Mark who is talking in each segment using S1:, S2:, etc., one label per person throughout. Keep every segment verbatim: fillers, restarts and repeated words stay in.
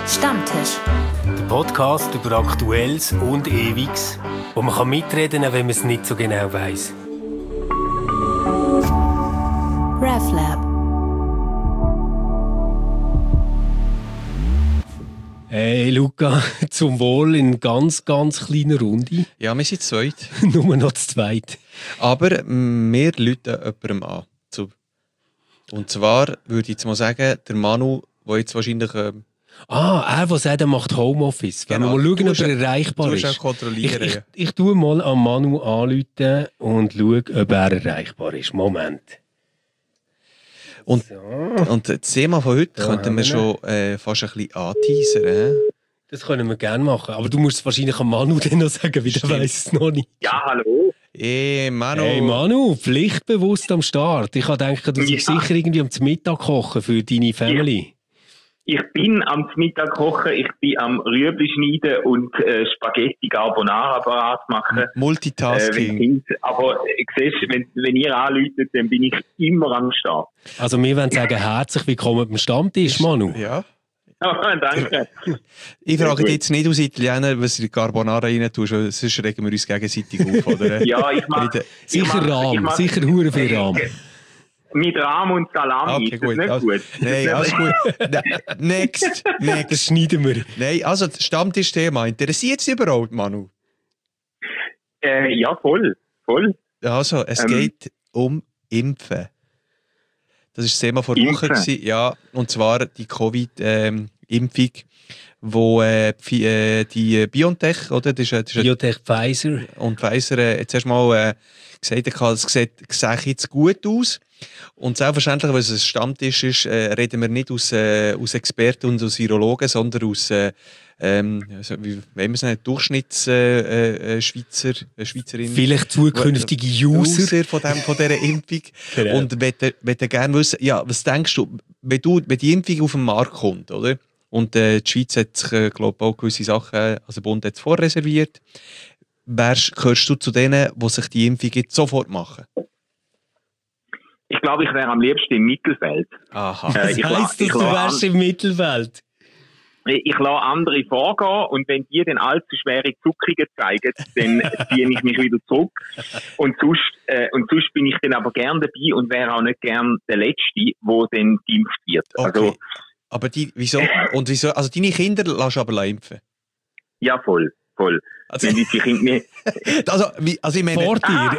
S1: Stammtisch.
S2: Der Podcast über Aktuelles und Ewiges, wo man kann mitreden kann, wenn man es nicht so genau weiss.
S1: RefLab.
S2: Hey Luca, zum Wohl in ganz, ganz kleiner Runde.
S3: Ja, wir sind zu zweit.
S2: Nur noch zu zweit.
S3: Aber wir läuten jemandem an. Und zwar würde ich jetzt mal sagen, der Manu, der jetzt wahrscheinlich... Äh,
S2: ah, er, der sagt, er macht Homeoffice. Wenn
S3: genau,
S2: wir mal schauen, ob er
S3: du
S2: erreichbar
S3: du
S2: ist.
S3: Auch kontrollieren,
S2: ich, ich,
S3: ja.
S2: ich tue mal an Manu anrufen und schaue, ob er erreichbar ist. Moment.
S3: Und,
S2: so.
S3: und das Thema von heute
S2: Da
S3: könnten wir schon äh, fast ein bisschen anteasern. He?
S2: Das können wir gerne machen. Aber du musst es wahrscheinlich an Manu dann noch sagen, weil der weiss es noch nicht.
S4: Ja, hallo.
S3: Hey Manu.
S2: Hey Manu, pflichtbewusst am Start. Ich habe gedacht, du
S4: Ja.
S2: sollst sicher irgendwie am Mittag kochen für deine Family.
S4: Ich bin am Mittag kochen, ich bin am Rüebli schneiden und äh, Spaghetti Carbonara parat machen. Äh,
S3: Multitasking.
S4: wenn ich, aber äh, siehst, wenn, wenn ihr anruft, dann bin ich immer am Start.
S2: Also wir wollen sagen, herzlich willkommen beim Stammtisch, Manu.
S3: Ja.
S4: Oh, danke.
S3: Ich frage dich jetzt nicht aus Italiener, was du in die Carbonara rein tust, weil sonst regen wir uns gegenseitig auf, oder?
S4: Ja, ich mache...
S2: Sicher Rahm, sicher hure viel Rahm.
S4: Mit Rahm und Salami,
S3: Okay,
S4: ist das
S3: gut.
S4: nicht
S3: Also,
S4: gut?
S3: nein, alles gut. Ne- Next.
S2: Das
S3: Next.
S2: schneiden wir.
S3: Nein, also das Stammtischthema. Interessiert es überhaupt, Manu?
S4: Äh, ja, voll. Voll.
S3: Also, es
S4: Ähm.
S3: geht um Impfen. Das war das Thema vor
S4: Impfen.
S3: Woche. gewesen, Ja, und zwar die Covid-Impfung, wo äh, Pfi- äh, die BioNTech, oder? Das ist, äh, das ist
S2: Biotech Pfizer.
S3: und Pfizer äh, jetzt erst mal äh, gesagt, hat, es sieht, sieht jetzt gut aus. Und selbstverständlich, weil es ein Stammtisch ist, äh, reden wir nicht aus, äh, aus Experten und aus Virologen, sondern aus, äh, ähm, also, wie wenn wir es nennen, Durchschnitts äh, äh, Schweizer, äh, Schweizerin.
S2: Vielleicht zukünftige User.
S3: User von, dem, von dieser Impfung.
S2: Genau.
S3: Und möchte möchte gerne wissen, ja, was denkst du, wenn, du, wenn die Impfung auf den Markt kommt, oder? Und äh, die Schweiz hat sich, äh, glaube ich, auch gewisse Sachen, also der Bund hat es vorreserviert. Wärst, gehörst du zu denen, die sich die Impfung jetzt sofort machen?
S4: Ich glaube, ich wäre am liebsten im Mittelfeld.
S3: Aha.
S4: Äh,
S2: Das
S4: ich la-
S2: heisst, dass
S4: ich
S2: du
S4: la-
S2: wärst im Mittelfeld.
S4: Ich lasse andere vorgehen und wenn die dann allzu schwere Zuckungen zeigen, dann ziehe ich mich wieder zurück. Und sonst, äh, und sonst bin ich dann aber gern dabei und wäre auch nicht gern der Letzte, der dann geimpft wird.
S3: Okay.
S4: Also,
S3: Aber die, wieso? Und wieso? Also deine Kinder lässt du aber impfen?
S4: ja, voll, voll.
S3: Also,
S4: Wenn die sich irgendwie...
S3: also, wie, also ich meine...
S2: Vor dir.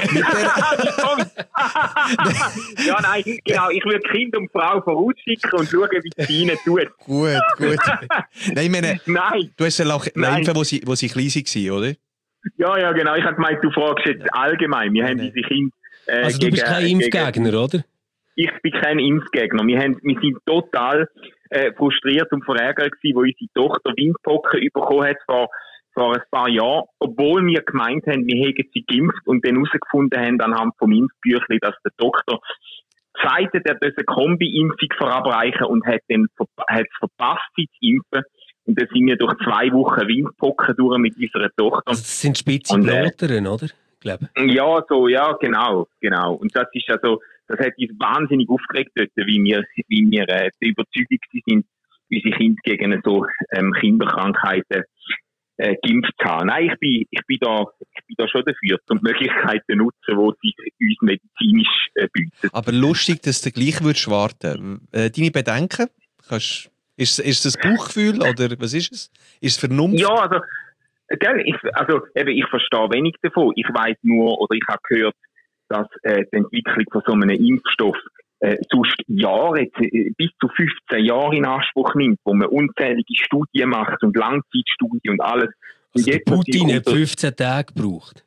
S4: Ja, nein, genau. Ich würde Kind und Frau vorausschicken und schauen, wie es ihnen tut.
S3: Gut, gut. Nein, ich meine,
S4: Nein.
S3: du hast ja auch
S4: Nein.
S3: impfen, wo sie, wo sie klein waren, oder?
S4: Ja, ja, genau. Ich habe gemeint, du fragst jetzt allgemein. Wir haben
S3: Nein.
S4: diese Kinder... Äh,
S2: Also du bist
S4: gegen-
S2: kein
S4: gegen-
S2: Impfgegner, oder?
S4: Ich bin kein Impfgegner. Wir, haben, wir sind total äh, frustriert und verärgert gewesen, wo unsere Tochter Windpocken bekommen hat vor, vor ein paar Jahren, obwohl wir gemeint haben, wir hätten sie geimpft und dann herausgefunden haben anhand vom Impfbüchlein, dass der Doktor gesagt hat, er dürfe eine Kombi-Impfung verabreichen und hat dann ver- hat es verpasst, sie zu impfen. Und dann sind wir durch zwei Wochen Windpocken durch mit unserer Tochter.
S2: Also das sind spitze
S4: Und, äh,
S2: Bloteren, oder? Ich glaube.
S4: Ja, so, ja, genau, genau. Und das ist also, das hat uns wahnsinnig aufgeregt dort, wie wir, wie wir äh, der Überzeugung sind, unsere Kinder gegen so ähm, Kinderkrankheiten äh, geimpft zu haben. Nein, ich bin, ich bin da, ich bin da schon dafür, um die Möglichkeiten nutzen, die sich uns medizinisch äh, bieten.
S3: Aber lustig, dass du gleich würdest warten. Äh, deine Bedenken? Kannst, ist, ist das Bauchgefühl oder was ist es? Ist es Vernunft?
S4: Ja, also, gell, ich, also eben, ich verstehe wenig davon. Ich weiß nur, oder ich habe gehört, dass äh, die Entwicklung von so einem Impfstoff äh, sonst Jahre, äh, bis zu fünfzehn Jahre in Anspruch nimmt, wo man unzählige Studien macht und Langzeitstudien und alles. Und
S2: Also der
S4: jetzt, was
S2: Putin
S4: ich
S2: hat
S4: unter-
S2: fünfzehn Tage gebraucht.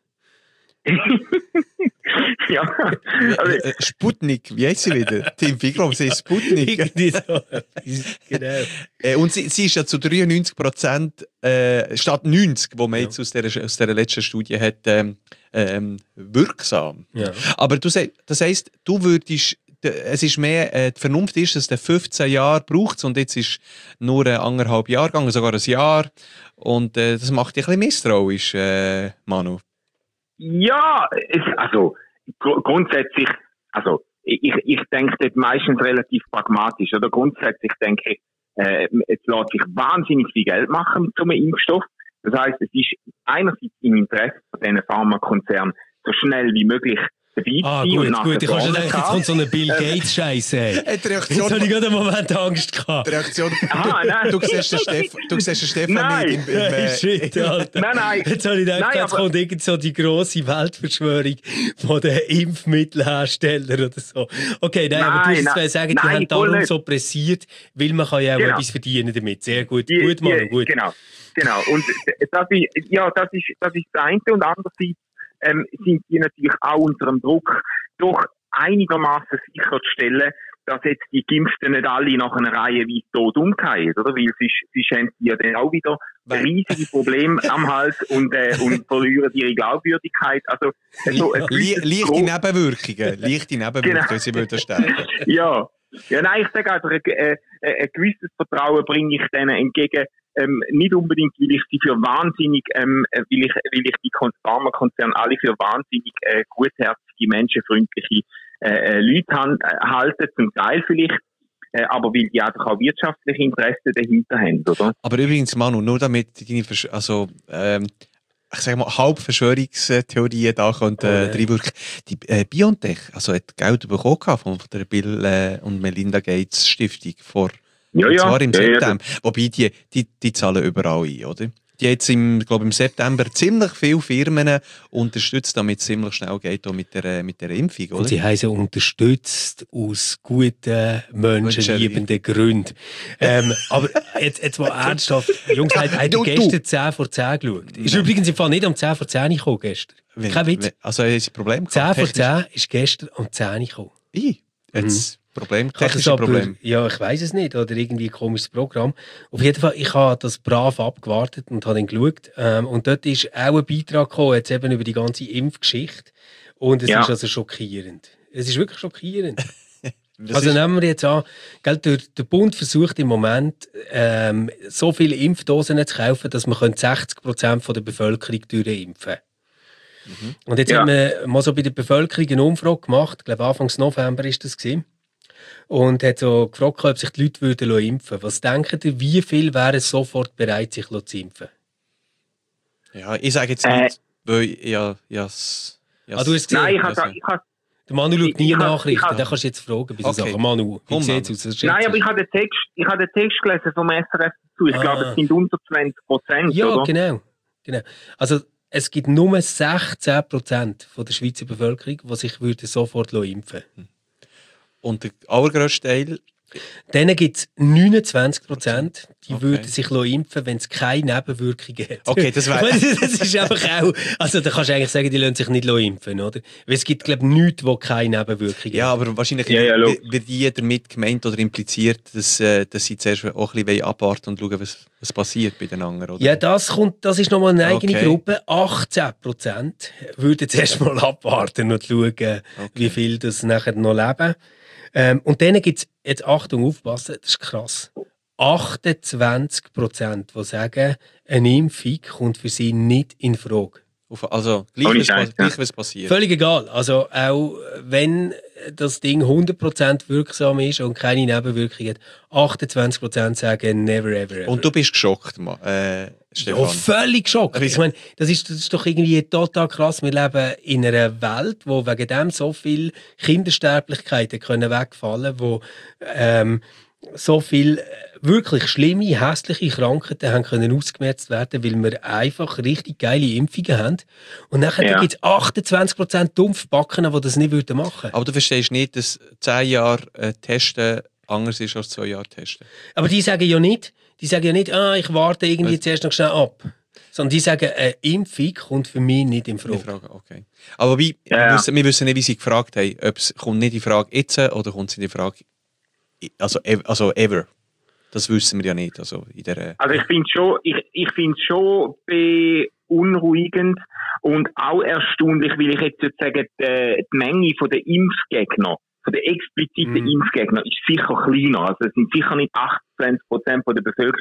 S4: ja, also,
S3: Äh, Sputnik, wie heißt sie wieder? Tim, ich glaube, sie ist Sputnik.
S2: Irgendwie so. Genau.
S3: Äh, und sie, sie ist ja zu dreiundneunzig Prozent, äh, statt neunzig, wo man
S2: Ja.
S3: jetzt aus der, aus der letzten Studie hat, ähm, ähm, wirksam.
S2: Ja.
S3: Aber du sag, das heisst, du würdest, d- es ist mehr, äh, die Vernunft ist, dass der fünfzehn Jahre braucht und jetzt ist nur ein anderthalb Jahr gegangen, sogar ein Jahr. Und äh, das macht dich ein bisschen misstrauisch, äh, Manu.
S4: ja, es, also gr- grundsätzlich, also ich, ich denke dort meistens relativ pragmatisch. Oder grundsätzlich denke ich, äh, es lässt sich wahnsinnig viel Geld machen mit so einem Impfstoff. Das heisst, es ist einerseits im Interesse von diesen Pharmakonzernen, so schnell wie möglich dabei
S2: Ah,
S4: sein.
S2: gut,
S4: und
S2: gut. Ich kann schon
S4: vorne
S2: denken, jetzt kommt so eine Bill Gates-Scheiße.
S3: Hey, die Reaktion,
S2: Jetzt habe ich gerade einen Moment Angst gehabt.
S3: die Reaktion
S4: Aha, nein.
S3: du, du siehst den Stefan, du siehst den Stefan
S4: Nein.
S3: nicht im, im,
S2: Hey,
S3: äh,
S2: shit, Alter.
S4: Nein, nein.
S2: Jetzt habe ich gedacht,
S4: Nein,
S2: jetzt
S4: aber-
S2: kommt irgend so die grosse Weltverschwörung von den Impfmittelherstellern oder so. Okay, nein, aber du
S4: Nein,
S2: musst
S4: nein.
S2: sagen, die
S4: Nein,
S2: haben
S4: voll
S2: darum
S4: nicht.
S2: so pressiert, weil man kann ja auch
S4: Genau.
S2: etwas verdienen damit. Sehr gut.
S4: Die-
S2: gut, Manu,
S4: die-
S2: gut.
S4: Genau, genau. Und das ist, ja, das ist, das ist das eine. Und andererseits ähm, sind die natürlich auch unter dem Druck, doch einigermaßen sicherzustellen, dass jetzt die Geimpften nicht alle nach einer Reihe wie tot umgehen, oder? Weil sie, sie haben ja dann auch wieder riesige Probleme am Hals und, äh, und verlieren ihre Glaubwürdigkeit. Also, so ein
S3: Li
S4: gewisses
S3: leichte
S4: Gro-
S3: Nebenwirkungen. Leichte Nebenwirkungen,
S4: Genau.
S3: sie würden stärken.
S4: Ja. Ja, nein, ich sage einfach, ein, äh, ein gewisses Vertrauen bringe ich denen entgegen, ähm, nicht unbedingt, weil ich sie für wahnsinnig, ähm, weil ich, weil ich die Pharmakonzerne alle für wahnsinnig äh, gutherzige, menschenfreundliche äh, äh, Leute han, äh, halten, zum Teil vielleicht, äh, aber weil die einfach auch wirtschaftliche Interessen dahinter haben, oder?
S3: Aber übrigens, Manu, nur damit deine Versch also, ähm, ich sage mal, Halbverschwörungstheorien da könnten
S2: Oh,
S3: äh,
S2: nein.
S3: reinwirken. Die äh, BioNTech, also hat Geld bekommen gehabt von der Bill äh, und Melinda Gates Stiftung vor,
S4: Ja,
S3: und
S4: ja.
S3: zwar im
S4: ja, ja,
S3: September. Wobei, die, die, die zahlen überall ein, oder? Die haben jetzt im, glaube im September ziemlich viele Firmen unterstützt, damit es ziemlich schnell geht auch mit der, mit der Impfung, oder?
S2: Und sie haben sie unterstützt aus guten, menschenliebenden Gründen. ähm, aber jetzt, jetzt mal ernsthaft. Jungs, habt ihr
S3: Du, du.
S2: gestern zehn vor zehn geschaut? Ist
S3: Nein.
S2: übrigens im Fall nicht um zehn vor zehn gekommen gestern.
S3: Wenn-
S2: Kein Witz.
S3: wenn- Also, haben sie ein Problem
S2: zehn
S3: gehabt?
S2: vor
S3: technisch?
S2: zehn ist gestern um zehn gekommen.
S3: Ih, jetzt Problem,
S2: Ich habe das
S3: technische
S2: aber,
S3: Problem.
S2: ja, ich weiß es nicht. Oder irgendwie ein komisches Programm. Auf jeden Fall, ich habe das brav abgewartet und habe dann geschaut. Ähm, und dort ist auch ein Beitrag gekommen, jetzt eben über die ganze Impfgeschichte. Und es
S4: Ja.
S2: ist also schockierend. Es ist wirklich schockierend.
S3: Das
S2: Also
S3: ist-
S2: nehmen wir jetzt an, gell, der, der Bund versucht im Moment, ähm, so viele Impfdosen zu kaufen, dass man sechzig Prozent von der Bevölkerung durchimpfen kann.
S3: Mhm.
S2: Und jetzt
S4: Ja.
S2: haben wir mal so bei der Bevölkerung eine Umfrage gemacht, ich glaube Anfang November ist das gewesen, und hat so gefragt, ob sich die Leute würden impfen lassen. Was denken ihr, wie viel wären sofort bereit, sich zu impfen?
S3: Ja, ich sage jetzt
S4: Äh.
S3: nicht, weil ja, ja, s- ja,
S2: Ah, du hast gesehen?
S4: Nein, ich
S3: also-
S4: habe ich hab,
S2: Der Manu schaut nie
S4: Ich- ich hab-
S2: Nachrichten,
S4: ich hab-
S2: den kannst du jetzt fragen bei so
S3: Okay.
S2: Sachen. Manu, wie
S3: Komm,
S2: sieht es
S3: Manu.
S2: aus? Was
S4: nein,
S2: schätzt
S4: aber ich habe den Text, ich habe den Text gelesen vom S R F dazu. Ich
S2: Ah.
S4: glaube, es sind unter zwanzig Prozent,
S2: Ja,
S4: oder?
S2: genau. genau. Also es gibt nur sechzehn Prozent von der Schweizer Bevölkerung, die sich würde sofort impfen lassen.
S3: Und der allergrößte Teil,
S2: Dann gibt es neunundzwanzig Prozent, die
S3: Okay.
S2: würden sich impfen, wenn es keine Nebenwirkungen hat.
S3: Okay, das wär-
S2: das ist einfach auch... Also da kannst du eigentlich sagen, die lassen sich nicht impfen, oder? Weil es gibt, glaube ich, nichts, wo keine Nebenwirkungen
S3: ja,
S2: hat.
S3: aber wahrscheinlich
S4: Ja, ja,
S3: wird,
S4: logisch.
S3: wird die damit gemeint oder impliziert, dass, äh, dass sie zuerst auch ein bisschen abwarten und schauen, was, was passiert bei den anderen, oder?
S2: Ja, das, kommt, das ist nochmal eine eigene
S3: Okay.
S2: Gruppe. achtzehn Prozent würden zuerst mal abwarten und schauen,
S3: Okay.
S2: wie viel das nachher noch leben. Ähm, und dann gibt es, jetzt Achtung, aufpassen, das ist krass, achtundzwanzig Prozent, die sagen, eine Impfung kommt für sie nicht in Frage.
S3: Auf, also, gleich,
S4: Ohne
S3: was,
S4: Scheiß,
S3: pa- gleich
S4: ja.
S3: was passiert.
S2: Völlig egal. Also auch wenn das Ding hundert Prozent wirksam ist und keine Nebenwirkungen hat, achtundzwanzig Prozent sagen never ever ever.
S3: Und du bist geschockt, Ma, äh, Stefan.
S2: Ja, völlig geschockt. Ich meine, das ist, das ist doch irgendwie total krass. Wir leben in einer Welt, wo wegen dem so viele Kindersterblichkeiten können wegfallen, wo ähm, so viele wirklich schlimme, hässliche Krankheiten haben können ausgemerzt werden, weil wir einfach richtig geile Impfungen haben. Und dann
S4: Ja.
S2: gibt es achtundzwanzig Prozent Dumpfbacken, die das nicht würden machen.
S3: Aber du verstehst nicht, dass zehn Jahre äh, Testen anders ist als zwei Jahre Testen.
S2: Aber die sagen ja nicht, die sagen ja nicht, ah, ich warte irgendwie
S3: Was?
S2: zuerst noch schnell ab. Sondern die sagen, eine Impfung kommt für mich nicht in
S3: Die
S2: Frage.
S3: Frage, okay. Aber wie,
S4: Ja,
S3: wir,
S4: ja.
S3: wissen, wir wissen nicht, wie sie gefragt haben, ob es kommt nicht in Frage jetzt oder kommt es in die Frage, also, ev- also ever. Das wissen wir ja nicht. Also in der,
S4: Also ich finde schon, ich, ich finde schon beunruhigend und auch erstaunlich, weil ich jetzt sozusagen die, die Menge von der Impfgegner, von den expliziten
S2: Mhm.
S4: Impfgegner ist sicher kleiner. Also es sind sicher nicht achtundzwanzig Prozent von der Bevölkerung,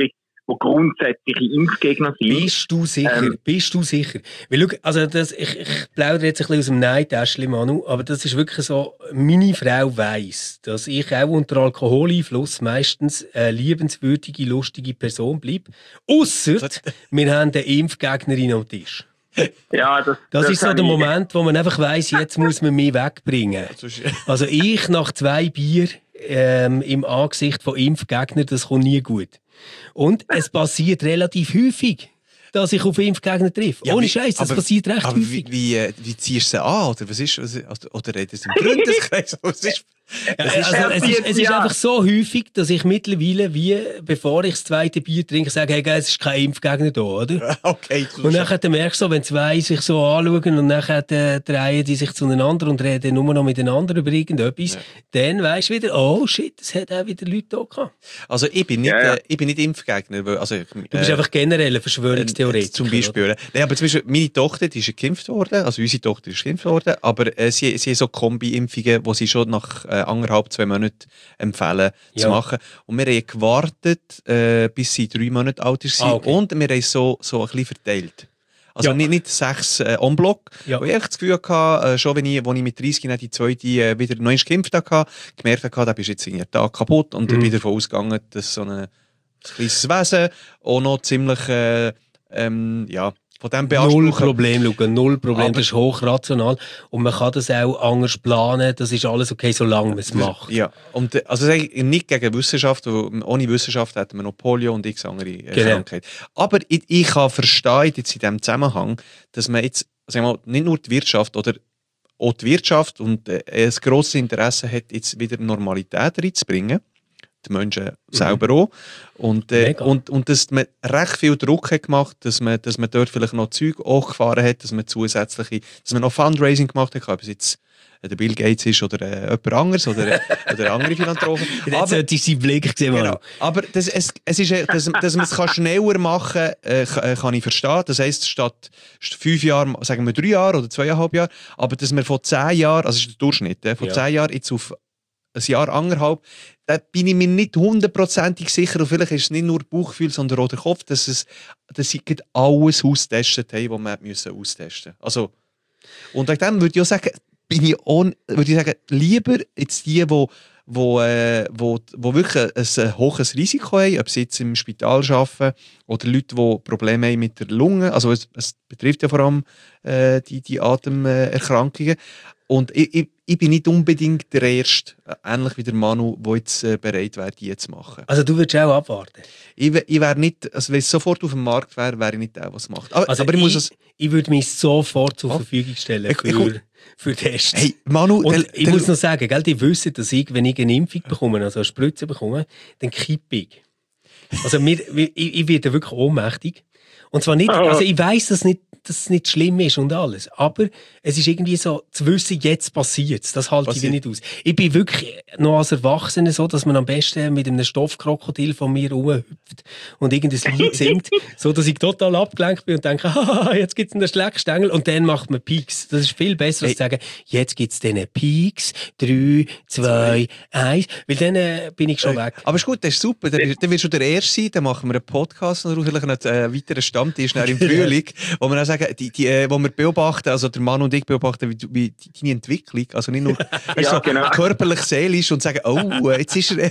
S4: die grundsätzliche Impfgegner sind.
S2: Bist du sicher?
S4: Ähm,
S2: Bist du sicher? Weil, schau, also das, ich, ich plaudere jetzt ein bisschen aus dem Neintäschchen, Manu, aber das ist wirklich so, meine Frau weiss, dass ich auch unter Alkoholeinfluss meistens eine liebenswürdige, lustige Person bleibe. Ausser, wir haben eine Impfgegnerin am Tisch.
S4: Ja, das,
S2: Das,
S4: das
S2: ist so
S4: habe
S2: der
S4: ich-
S2: Moment, wo man einfach weiss, jetzt muss man mich wegbringen. Also ich nach zwei Bier ähm, im Angesicht von Impfgegnern, das kommt nie gut. Und es passiert relativ häufig, dass ich auf Impfgegner treffe.
S3: Ja,
S2: Ohne
S3: wie-
S2: Scheiß, das
S3: aber-
S2: passiert recht
S3: aber
S2: häufig.
S3: Wie, wie, äh, wie ziehst du sie an? Oder was ist, was ist oder redet sie im Freundeskreis? Was ist,
S2: Ja,
S3: was ist,
S2: also, es ist, es ist
S4: Ja.
S2: einfach so häufig, dass ich mittlerweile, wie bevor ich das zweite Bier trinke, sage, hey, gell, es ist kein Impfgegner da, oder?
S3: okay, du
S2: Und dann merkst du so, wenn zwei sich so anschauen und dann äh, drehen die sich zueinander und reden nur noch miteinander über irgendetwas,
S3: Ja.
S2: dann weisst du wieder, oh shit, es hat auch wieder Leute da gehabt.
S3: Also ich bin nicht,
S4: Ja, ja.
S3: Äh, ich bin nicht Impfgegner. Weil, also,
S2: Du bist einfach generell ein Verschwörungstheoretiker.
S3: Äh, Zum Beispiel. Oder? Nein, aber zum Beispiel, meine Tochter, die ist geimpft worden, also unsere Tochter ist geimpft worden, aber äh, sie, sie haben so Kombi-Impfungen, die sie schon nach äh, anderthalb, zwei Monaten empfehlen
S2: Ja.
S3: zu machen. Und wir haben gewartet, äh, bis sie drei Monate alt ist.
S2: Ah, okay.
S3: Und wir haben so, so ein bisschen verteilt. Also
S2: Ja.
S3: nicht, nicht sechs äh, en bloc.
S2: Ja.
S3: Wo ich echt das Gefühl hatte, äh, schon wenn ich, als ich mit dreißig dann die zweite äh, wieder neu geimpft hatte, gemerkt habe, da bist du jetzt irgendwie einen Tag kaputt und
S2: Mhm.
S3: wieder davon ausgegangen, dass so ein, ein kleines Wesen auch noch ziemlich äh, ähm, ja, von dem
S2: Null
S3: beanspruchen.
S2: Problem, Luca, null Problem.
S3: Aber-
S2: das ist hochrational. Und man kann das auch anders planen. Das ist alles okay, solange man es macht.
S3: Ja, und äh, also sage ich nicht gegen Wissenschaft, weil ohne Wissenschaft hätten wir noch Polio und x andere äh,
S2: Genau.
S3: Krankheiten. Aber ich, ich kann verstehen jetzt in diesem Zusammenhang, dass man jetzt sagen wir mal, nicht nur die Wirtschaft oder auch die Wirtschaft und äh, ein grosses Interesse hat, jetzt wieder Normalität reinzubringen. Die Menschen selber auch. Und, äh,
S2: Mega.
S3: und, und dass man recht viel Druck hat gemacht, dass man, dass man dort vielleicht noch Zeug auch gefahren hat, dass man zusätzliche, dass man noch Fundraising gemacht hat, ob es jetzt äh, der Bill Gates ist oder äh, jemand anderes oder, äh, oder andere Philanthropen.
S2: Jetzt sollte ich seinen Blick sehen, Manu.
S3: Genau. Aber das, es, es ist, äh, dass, dass man es kann schneller machen kann, äh, kann, äh, kann ich verstehen. Das heisst, statt fünf Jahren, sagen wir drei Jahre oder zweieinhalb Jahre, aber dass wir von zehn Jahren, also das ist der Durchschnitt, äh, von
S2: Ja.
S3: zehn Jahren jetzt auf ein Jahr, anderthalb, da bin ich mir nicht hundertprozentig sicher, und vielleicht ist es nicht nur Bauchgefühl, sondern auch der Kopf, dass, es, dass sie gerade alles austestet haben, was man müssen austesten musste. Also, und wegen dem würde ich auch sagen, bin ich auch, würde ich sagen, lieber jetzt die, die wo, äh, wo, wo wirklich ein, ein hohes Risiko haben, ob sie jetzt im Spital arbeiten oder Leute, die Probleme haben mit der Lunge, also es, es betrifft ja vor allem äh, die, die Atemerkrankungen. Und ich, ich, ich bin nicht unbedingt der Erste, äh, ähnlich wie der Manu, der jetzt äh, bereit wäre, die zu machen.
S2: Also du würdest auch abwarten.
S3: Ich, wär- ich wäre nicht, also wenn es sofort auf dem Markt wäre, wäre ich nicht der, der es macht. Aber,
S2: Also
S3: aber ich muss es...
S2: ich würde mich sofort zur
S3: Oh.
S2: Verfügung stellen
S3: Ich- ich-
S2: für, für Tests.
S3: Hey, Manu...
S2: Und
S3: der-
S2: ich
S3: der-
S2: muss noch sagen, gell, die wissen, dass ich, wenn ich eine Impfung bekomme, also eine Spritze bekomme, dann kippe ich. Also mir, ich, ich werde wirklich ohnmächtig. Und zwar nicht, also ich weiss, dass, nicht, dass es nicht schlimm ist und alles, aber es ist irgendwie so, zu wissen, jetzt passiert es, das halte ich wie
S3: Passiert.
S2: nicht aus. Ich bin wirklich noch als Erwachsener so, dass man am besten mit einem Stoffkrokodil von mir rumhüpft und irgendein Lied singt, so dass ich total abgelenkt bin und denke, haha, jetzt gibt es einen Schleckstängel und dann macht man Peaks. Das ist viel besser, als
S3: Hey.
S2: zu sagen, jetzt gibt es diesen Peaks, drei, zwei, eins, weil dann äh, bin ich schon weg.
S3: Aber ist gut, das ist super. Dann, dann wirst du der Erste sein, dann machen wir einen Podcast und vielleicht noch einen weiteren Stammtisch nachher im Frühling, wo wir dann sagen, die, die, äh, wo wir beobachten, also der Mann und ich beobachten, wie, du- wie die- deine Entwicklung, also nicht nur weißt,
S4: Ja,
S3: so
S4: genau.
S3: körperlich, seelisch und sagen, oh, jetzt ist er...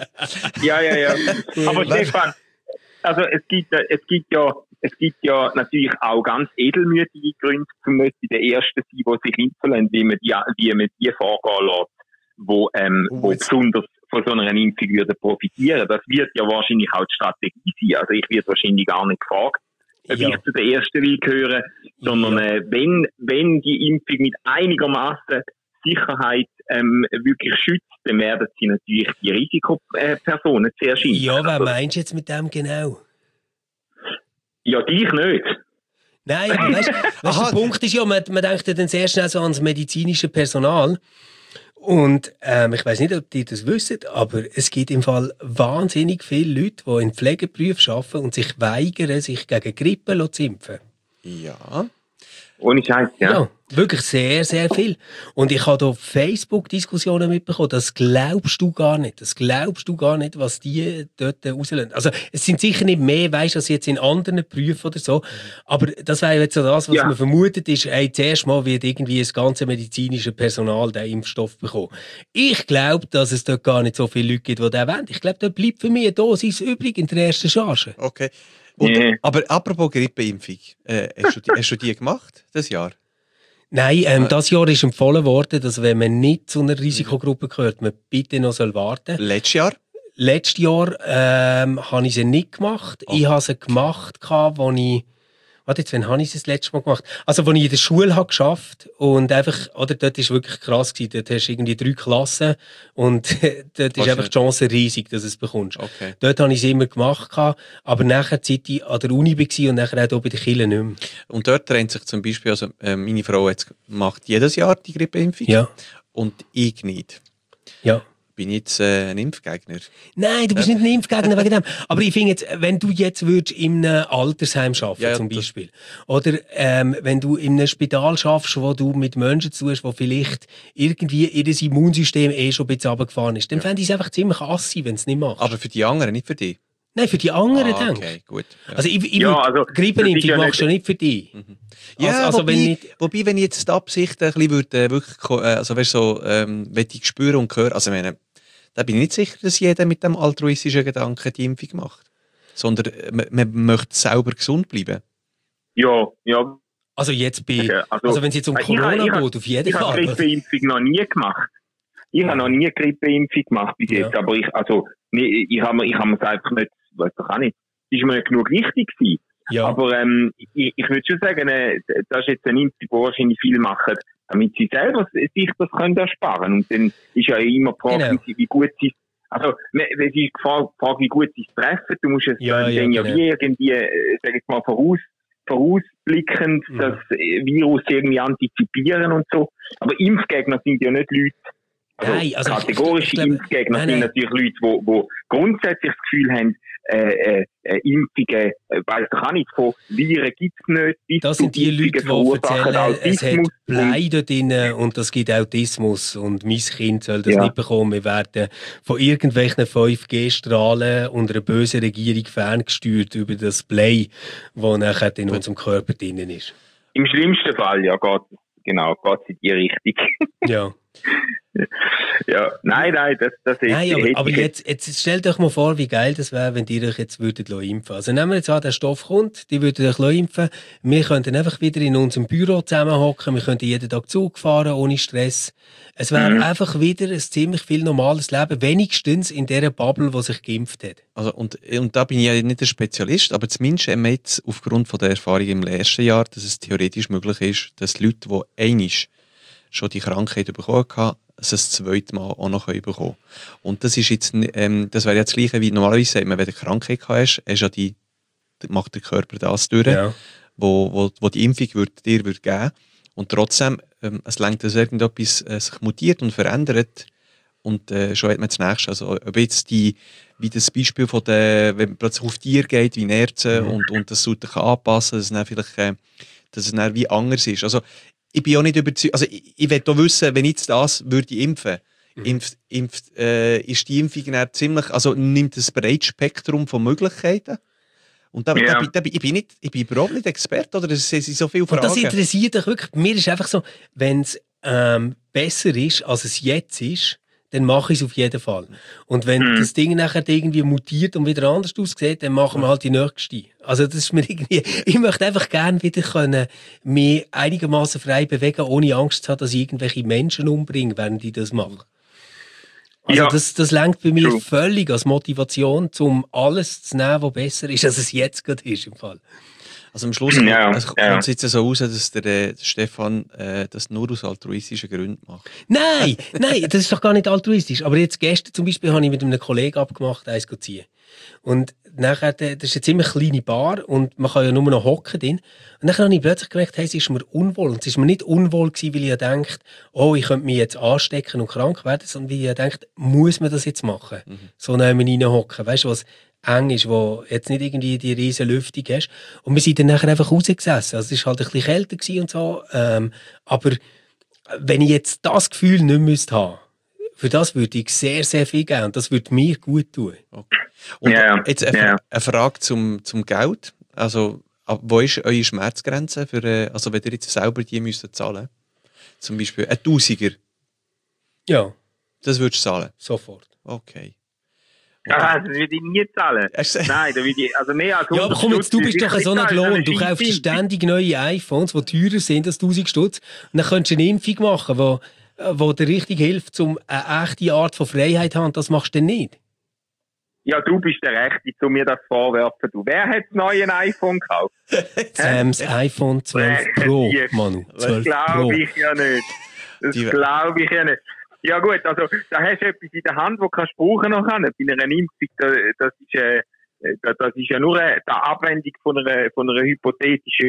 S4: Ja, ja, ja. Aber Stefan, also es gibt, äh, es gibt ja, es gibt ja natürlich auch ganz edelmütige Gründe, zum Beispiel der Erste sein, der sich impfen lässt, wie man die, wie man die vorgehen lässt, wo, ähm,
S3: Oh,
S4: wo
S3: jetzt-
S4: besonders von so einer Impfung würden profitieren. Das wird ja wahrscheinlich auch die Strategie sein. Also ich werde wahrscheinlich gar nicht gefragt, ob
S2: Ja.
S4: ich zu der Ersten will gehören, sondern
S2: Ja.
S4: äh, wenn, wenn die Impfung mit einigermaßen Sicherheit ähm, wirklich schützt, dann werden sie natürlich die Risikopersonen zuerst impfen.
S2: Ja, wer
S4: Also,
S2: meinst du jetzt mit dem genau?
S4: ja, dich nicht.
S2: Nein, aber weißt, weißt,
S3: Aha.
S2: der Punkt ist ja, man, man denkt ja dann sehr schnell so ans medizinische Personal. Und ähm, ich weiß nicht, ob die das wissen, aber es gibt im Fall wahnsinnig viele Leute, die in Pflegeberufen arbeiten und sich weigern, sich gegen Grippe zu impfen.
S3: Ja.
S4: Ohne Scheiß, ja.
S2: Ja. Wirklich sehr, sehr viel. Und ich habe da Facebook-Diskussionen mitbekommen, das glaubst du gar nicht. Das glaubst du gar nicht, was die dort rauslösen. Also, es sind sicher nicht mehr, weißt du, als jetzt in anderen Berufen oder so. Aber das wäre jetzt so das, was
S4: Ja.
S2: man vermutet, ist, hey, zuerst mal wird irgendwie das ganze medizinische Personal den Impfstoff bekommen. Ich glaube, dass es dort gar nicht so viele Leute gibt, die den wollen. Ich glaube, dort bleibt für mich eine Dosis übrig in der ersten Charge.
S3: Okay. Und,
S4: Ja.
S3: Aber apropos Grippeimpfung, äh, hast, du die, hast du die gemacht, das Jahr?
S2: Nein, ähm, das Jahr ist empfohlen worden, dass wenn man nicht zu einer Risikogruppe gehört, man bitte noch soll warten.
S3: Letztes Jahr?
S2: Letztes Jahr ähm, habe ich sie nicht gemacht.
S3: Oh.
S2: Ich habe sie gemacht, als ich... Warte, jetzt, wann habe ich sie das letzte Mal gemacht? Also, als ich in der Schule habe geschafft und einfach... Oder dort war es wirklich krass gewesen. Dort hast du irgendwie drei Klassen und dort ist einfach die Chance riesig, dass du es bekommst.
S3: Okay.
S2: Dort habe ich sie immer gemacht, aber nachher, seit ich an der Uni war und nachher auch hier bei den Kirchen nicht mehr.
S3: Und dort trennt sich zum Beispiel, also äh, meine Frau jetzt macht jedes Jahr die Grippeimpfung
S2: Ja,
S3: und ich nicht.
S2: ja.
S3: Bin ich jetzt äh, ein Impfgegner?
S2: Nein, du bist nicht ein Impfgegner wegen dem. Aber ich finde jetzt, wenn du jetzt würdest in einem Altersheim arbeiten,
S3: Ja, ja,
S2: zum
S3: das-
S2: Beispiel, oder ähm, wenn du in einem Spital schaffst, wo du mit Menschen zu tust, wo vielleicht irgendwie ihr Immunsystem eh schon ein bisschen runtergefahren ist, dann fände ich es einfach ziemlich assi, wenn du es nicht machst.
S3: Aber für die anderen, nicht für dich?
S2: Nein, für die anderen
S3: Ah,
S2: denk.
S3: okay, gut. Ja.
S2: Also ich, ich
S4: Ja,
S2: würd-
S4: also, das ist
S2: Grippenimpfung
S4: ja
S2: machst du
S4: nicht-
S2: nicht für dich.
S3: Ja,
S2: Also- also
S3: wobei,
S2: wenn nicht-
S3: wobei, wenn ich jetzt die Absicht ein bisschen würde, äh, wirklich, ko- äh, also weißt, so, ähm, wenn ich spüre und höre, also ich meine, da bin ich nicht sicher, dass jeder mit dem altruistischen Gedanken die Impfung macht. Sondern äh, man, man möchte selber gesund bleiben.
S4: Ja, ja.
S2: Also jetzt bei,
S4: Ja,
S2: also,
S4: also-
S2: wenn es jetzt um
S4: Ich habe-
S2: Corona
S4: ich habe-
S2: geht, auf jeden
S4: Ich habe
S2: Fall.
S4: Grippeimpfung noch nie gemacht. Ich habe noch nie Grippeimpfung gemacht bis
S2: Ja.
S4: jetzt, aber ich, also, nee, ich habe mir, ich habe mir es einfach nicht, weiß doch auch nicht, es ist mir nicht genug wichtig gewesen.
S2: Ja.
S4: Aber ähm, ich, ich würde schon sagen, äh, das ist jetzt eine Impfung, die wahrscheinlich viele machen, damit sie selber sich das können ersparen. Und dann ist ja immer die Frage,
S2: Genau.
S4: wie gut sie, also, ne, es ist die Frage, Frage, wie gut sie es treffen. Du musst es
S2: Ja,
S4: dann
S2: ja,
S4: ja,
S2: genau.
S4: wie irgendwie, äh, sag ich mal, voraus, vorausblickend
S2: Mhm.
S4: das Virus irgendwie antizipieren und so. Aber Impfgegner sind ja nicht Leute, also,
S2: Nein, also ich-
S4: kategorische
S2: ich glaube-
S4: Impfgegner
S2: nein,
S4: sind
S2: nein.
S4: natürlich Leute, die, die grundsätzlich das Gefühl haben, äh, äh, äh, Impfungen, äh, weiss doch auch nicht, von Viren gibt es nicht, bis
S2: Das
S4: zu
S2: sind die Leute,
S4: Impfungen
S2: die
S4: verursachen
S2: erzählen, es hat
S4: Autismus.
S2: Blei dort drin und das gibt Autismus und mein Kind soll das
S4: Ja.
S2: nicht bekommen. Wir werden von irgendwelchen fünf G Strahlen und einer bösen Regierung ferngesteuert über das Blei, das nachher in unserem Körper drin ist.
S4: Im schlimmsten Fall, ja, geht genau, geht es in die Richtung.
S2: Ja.
S4: Ja, nein, nein, das, das ist,
S2: Nein, aber,
S4: hätte
S2: aber
S4: ich
S2: jetzt, jetzt stellt euch mal vor, wie geil das wäre, wenn ihr euch jetzt würdet impfen. Also nehmen wir jetzt an, der Stoff kommt, die würden euch impfen. Wir könnten einfach wieder in unserem Büro zusammenhocken, wir könnten jeden Tag Zug fahren, ohne Stress. Es wäre
S4: Mhm.
S2: einfach wieder ein ziemlich viel normales Leben, wenigstens in dieser Bubble, die sich geimpft hat.
S3: Also, und, und da bin ich ja nicht der Spezialist, aber zumindest haben wir jetzt aufgrund von der Erfahrung im ersten Jahr, dass es theoretisch möglich ist, dass Leute, die einmal schon die Krankheit bekommen haben, es das zweite Mal auch noch bekommen können. Und das ist jetzt, ähm, das wäre ja das Gleiche wie normalerweise sagt man, wenn du eine Krankheit hast, hast ja die, macht der Körper das durch,
S2: Ja.
S3: wo, wo, wo die Impfung würd, dir würd geben. Und trotzdem, ähm, es lenkt, dass irgendetwas äh, sich mutiert und verändert. Und äh, schon hat man das Nächste. Also, ob jetzt die, wie das Beispiel von der, wenn man plötzlich auf Tiere geht, wie Nerzen,
S2: Mhm.
S3: und, und das sollte sich anpassen, dass es dann vielleicht, äh, dass es dann wie anders ist. Also, ich bin auch nicht überzeugt, also ich, ich will auch wissen, wenn ich jetzt das würde impfen,
S2: Mhm.
S3: impft, impft, äh, ist die Impfung dann ziemlich, also nimmt ein breites Spektrum von Möglichkeiten? Und da,
S4: Ja.
S3: da, bin- da, bin- ich, bin nicht, ich bin überhaupt nicht Experte, oder es sind so viele
S2: Und
S3: Fragen.
S2: das interessiert dich wirklich. Mir ist einfach so, wenn es ähm, besser ist, als es jetzt ist, dann mache ich es auf jeden Fall. Und wenn
S4: Mhm.
S2: das Ding nachher irgendwie mutiert und wieder anders aussieht, dann machen wir halt die nächste. Also das ist mir irgendwie, ich möchte einfach gerne wieder können, mich einigermaßen frei bewegen, ohne Angst zu haben, dass ich irgendwelche Menschen umbringe, während ich das mache. Also
S4: Ja.
S2: das, das lenkt bei mir
S4: True.
S2: völlig als Motivation, um alles zu nehmen, was besser ist, als es jetzt gerade ist im Fall.
S3: Also am Schluss
S4: Ja,
S3: also
S4: ja.
S3: kommt es jetzt so raus, dass der, äh, Stefan äh, das nur aus altruistischen Gründen macht.
S2: Nein, nein, das ist doch gar nicht altruistisch. Aber jetzt gestern zum Beispiel habe ich mit einem Kollegen abgemacht, eins zu ziehen. Und nachher, das ist eine ziemlich kleine Bar und man kann ja nur noch hocken drin. Und dann habe ich plötzlich gemerkt, hey, es ist mir unwohl. Und es ist mir nicht unwohl gewesen, weil ich ja denkt, oh, ich könnte mich jetzt anstecken und krank werden, sondern weil ich ja denkt, muss man das jetzt machen? So neben rein hocken. Weißt du, was eng ist, wo jetzt nicht irgendwie die riesen Lüftung hast. Und wir sind dann nachher einfach rausgesessen. Also es war halt ein bisschen kälter gewesen und so. Ähm, aber wenn ich jetzt das Gefühl nicht müsste haben, für das würde ich sehr, sehr viel geben. Und das würde mir gut tun.
S3: Okay. Und
S4: Ja,
S3: jetzt eine,
S4: ja.
S3: eine Frage zum, zum Geld. Also, ab wo ist eure Schmerzgrenze, für, äh, also wenn ihr jetzt selber die müsst zahlen? Zum Beispiel ein Tausiger,
S2: Ja,
S3: das würdest du zahlen?
S2: sofort.
S3: Okay.
S4: Ah, das würde ich nie zahlen.
S3: Hast du-
S4: Nein, da würde ich, also mehr als
S2: Ja, aber komm jetzt, du bist doch so ein Klon. Du kaufst ständig neue iPhones, die teurer sind als tausend Stutz. Und dann könntest du eine Impfung machen, die wo dir richtig hilft, um eine echte Art von Freiheit zu haben. Das machst du dann nicht.
S4: Ja, du bist der Rechte, zu mir das vorwerfen. Du. Wer hat das neue iPhone gekauft?
S2: Sams iPhone zwölf Pro, Manu.
S4: Das
S2: zwölf Pro.
S4: glaube ich ja nicht. Das
S3: Die-
S4: glaube ich ja nicht. Ja gut, also da hast du etwas in der Hand, das kannst du brauchen noch können. Bei einer Impfung, da- das ist, äh, das das ist ja nur eine die Abwendung von einer, von einer hypothetischen...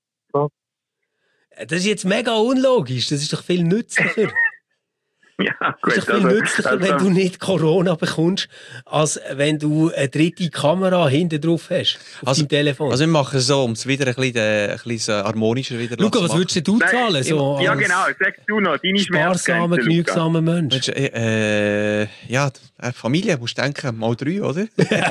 S2: Das ist jetzt mega unlogisch. Das ist doch viel nützlicher.
S4: Ja,
S2: Das
S4: gut.
S2: ist doch viel nützlicher, wenn du nicht Corona bekommst, als wenn du eine dritte Kamera hinten drauf hast. Auf
S3: Also-
S2: deinem Telefon.
S3: Also wir machen es so, um es wieder ein bisschen, äh, ein bisschen harmonischer wieder
S2: Luca,
S3: zu
S2: was
S3: machen.
S2: würdest denn du
S4: Nein,
S2: zahlen? So
S4: ja
S2: als
S4: genau, sagst du noch, deine
S2: sparsamer,
S4: Schmerzgrenze, Luca.
S2: genügsamer Mensch.
S3: Mensch, äh, äh, ja, äh, Familie, musst du denken, mal drei, oder?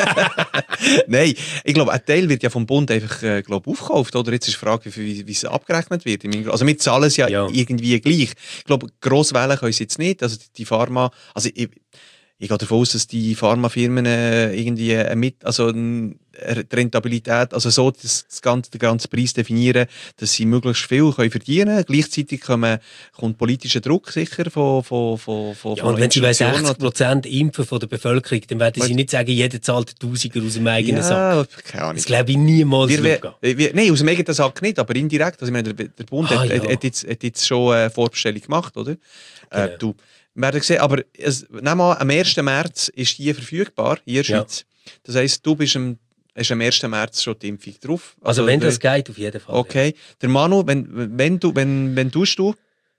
S3: Nein, ich glaube, ein Teil wird ja vom Bund einfach äh, glaub, aufgekauft, oder? Jetzt ist die Frage, wie, wie es abgerechnet wird. Also wir zahlen es ja,
S2: Ja.
S3: irgendwie gleich. Ich glaube, gross wählen können sie jetzt nicht. Also die, die Pharma, also ich, ich gehe davon aus, dass die Pharmafirmen äh, irgendwie äh, mit, also äh, die Rentabilität, also so das, das ganze, den ganzen Preis definieren, dass sie möglichst viel können verdienen können. Gleichzeitig kommen, kommt politischer Druck sicher von, von, von, von
S2: Ja, und wenn sie bei
S3: Institutionen.
S2: sechzig Prozent impfen von der Bevölkerung, dann werden sie
S3: Was?
S2: nicht sagen, jeder zahlt einen Tausiger aus dem eigenen Sack.
S3: Ja, keine Ahnung.
S2: Das glaube ich niemals,
S3: Wir, wir,
S2: Luca.
S3: wir, nein, aus dem eigenen Sack nicht, aber indirekt. Also, ich meine, der, der Bund
S2: Ah,
S3: hat,
S2: ja.
S3: hat, hat, jetzt, hat jetzt schon eine Vorbestellung gemacht, oder? Äh,
S2: Genau.
S3: du, wir werden sehen, aber es, nehmen wir an, am ersten März ist die verfügbar hier in der
S2: Ja.
S3: Schweiz. Das heisst, du bist am, hast am ersten März schon die Impfung drauf.
S2: Also, wenn
S3: der-
S2: das geht, auf jeden Fall.
S3: Okay. Der Manu, wenn, wenn du, wenn, wenn tust du?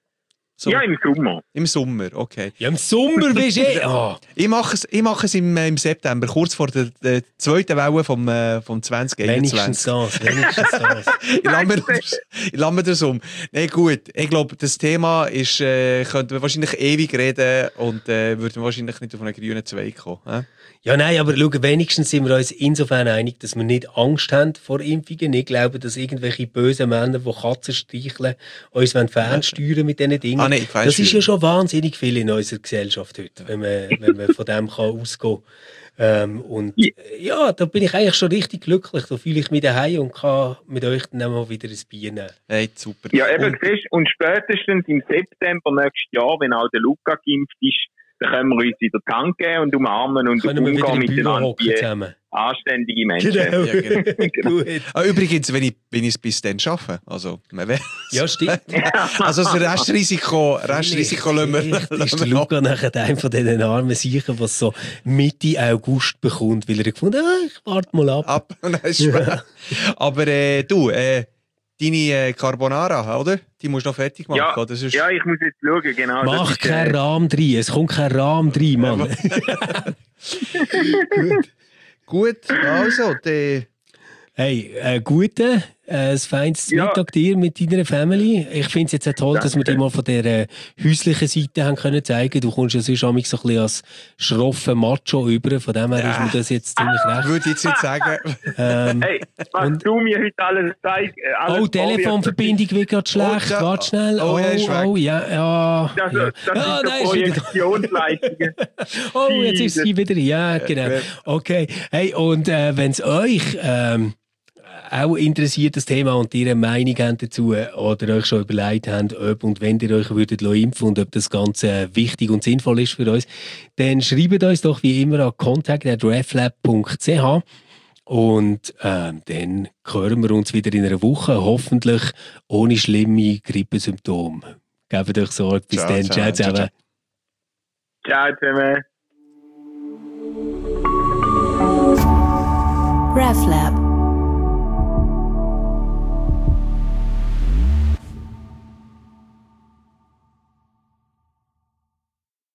S3: So,
S4: Ja, im Sommer.
S3: im Sommer, okay.
S2: Ja, im Sommer bist du eh... Ah.
S3: Ich mache es, ich mache es im, äh, im September, kurz vor der, der zweiten Welle vom, äh, vom zwanzig
S2: Wenigstens
S3: einundzwanzig.
S2: das, wenigstens das.
S3: Ich lasse mir das, ich lasse mir das um. Nein, gut. Ich glaube, das Thema ist, äh, könnten wir wahrscheinlich ewig reden und äh, würden wir wahrscheinlich nicht auf einen grünen Zweig kommen. Äh?
S2: Ja, nein, aber schau, wenigstens sind wir uns insofern einig, dass wir nicht Angst haben vor Impfungen. Ich glaube, dass irgendwelche bösen Männer, die Katzen streicheln, uns fernsteuern mit diesen Dingen.
S3: Ah, nein,
S2: das ist ja schon wahnsinnig viel in unserer Gesellschaft heute, wenn man, wenn man von dem kann ausgehen kann. Ähm, und
S4: Ja.
S2: ja, da bin ich eigentlich schon richtig glücklich. Da fühle ich mich daheim und kann mit euch dann auch mal wieder ein Bier nehmen.
S3: Hey, super.
S4: Ja, eben,
S3: Und,
S4: siehst, und spätestens im September nächstes Jahr, wenn auch der Luca geimpft ist, dann können wir uns wieder die Hand geben und umarmen und
S2: Können wir wieder
S4: umgehen
S2: im Büro
S4: miteinander
S2: hocken
S4: wie
S2: zusammen.
S4: anständige Menschen.
S2: Genau.
S3: Ja, genau.
S2: Gut.
S3: ah, übrigens, wenn ich, wenn ich es bis dann schaffe, also, man weiß.
S2: Ja, stimmt.
S3: Also das Restrisiko, Restrisiko lassen wir,
S2: Vielleicht ist
S3: lassen
S2: der
S3: wir noch.
S2: Luca nachher einer von diesen armen Sichern, der es so Mitte August bekommt, weil er gefunden hat, ah, ich warte mal ab.
S3: ab. Nein, ist schwer. Aber äh, du, äh, deine äh, Carbonara, oder? Die musst du noch fertig machen,
S4: Ja,
S3: oder? Sonst-
S4: ja, ich muss jetzt schauen, genau. das
S2: Mach
S4: ist,
S2: keinen
S4: äh,
S2: Rahmen rein, es kommt kein Rahmen rein, Mann.
S3: Gut. Gut, also, die,
S2: Hey, äh, gute, äh, ein feines
S4: Ja.
S2: Mittag dir mit deiner Family. Ich finde es jetzt auch toll, dass wir
S4: Danke.
S2: dir mal von der äh, häuslichen Seite haben können zeigen. Du kommst ja sonst manchmal so ein bisschen als schroffer Macho über, von dem her ist mir das jetzt ziemlich recht.
S3: würde ich jetzt nicht sagen.
S2: Ähm,
S4: Hey, was
S2: Und-
S4: du mir heute alles zeigst. Äh, alles
S2: Oh, Telefonverbindung wird gerade schlecht.
S3: Oh, ja.
S2: Warte schnell.
S3: Oh,
S2: Oh,
S3: ja, ist weg.
S2: oh, ja, ja.
S4: Das,
S2: ja.
S4: das, das
S2: Ah,
S4: sind
S2: nein,
S4: so
S2: ist wieder da.
S4: Projektionsleistungen.
S2: Oh, jetzt ist sie wieder. Ja, genau. Okay. Hey, und äh, wenn es euch ähm, auch interessiert, das Thema, und ihr eine Meinung habt dazu oder euch schon überlegt habt, ob und wenn ihr euch würdet impfen und ob das Ganze wichtig und sinnvoll ist für uns, dann schreibt uns doch wie immer an contact at reflab punkt c h und ähm, dann hören wir uns wieder in einer Woche, hoffentlich ohne schlimme Grippesymptome. Gebt euch Sorge. Bis
S3: Ciao,
S2: dann.
S3: ciao,
S2: Ciao
S3: ciao,
S2: zusammen.
S4: Ciao zusammen.
S1: RefLab.